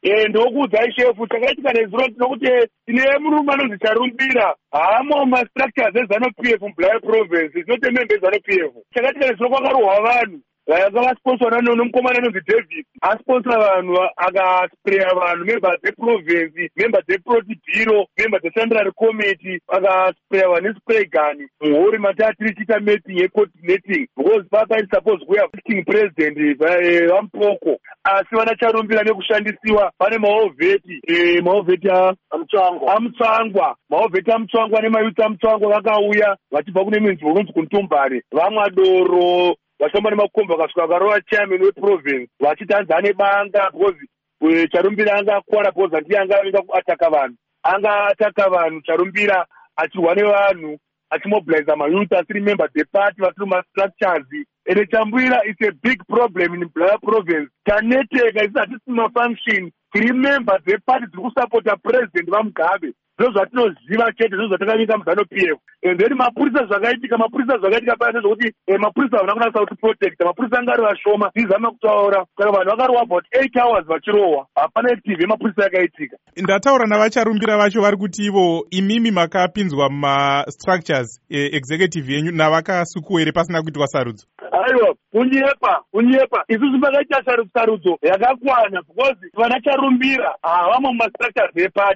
ndokuudzai shefu takaitika nezuro tinokuti tine murume anonzi Charumbira hamo mastructures eZANU-PF muBulawayo province not a member eZANU-PF. Takaitika nezuro kwakarohwa vanhu vakavasponsorwa nomukomana anonzi David asponsora vanhu akaspreya vanhu members eprovince, members eprotibhiro, members ecentrary committee, akaspreya vanhu nespray gun muhori matatu tichiita mapping yecoordinating because papa is supposed to have sitting president vampoko asi vana Charumbira nekushandisiwa pane maovheti amutsvangwa maovheti amutsvangwa nemayuti amutsvangwa vakauya vachibva kune minzvi unonzi kuntumbare vamwadoro vashamba nemakomba vakasvika vakarova chairman weprovince vachitanza nebanga because Charumbira anga akwara because ndiye anga avinga kuataka vanhu Charumbira achirwa nevanhu achimobilize mayuti asiri members eparty vasiri mastructures ende Charumbira is a big problem in Bulawayo province. Taneteka isi hatisi mafunction tiri members eparty dziri kusapota president vaMugabe ndizvo zvatinoziva chete ndizvo zvatakanyika muZANU-PF. And then mapurisa zvakaitika paya nezvokuti mapurisa havana kunasa kuti protect mapurisa anga ari vashoma tizama kutaura kana vanhu vakarohwa about 8 hours vachirohwa hapana TV yemapurisa yakaitika. Ndataura navaCharumbira vacho vari kuti ivo imimi makapinzwa mumastructures executive yenyu navakasuku here pasina kuitwa sarudzo. Aiwa kunyepa isusu pakaita sarudzo yakakwana because vana Charumbira havamo mumastructures eparty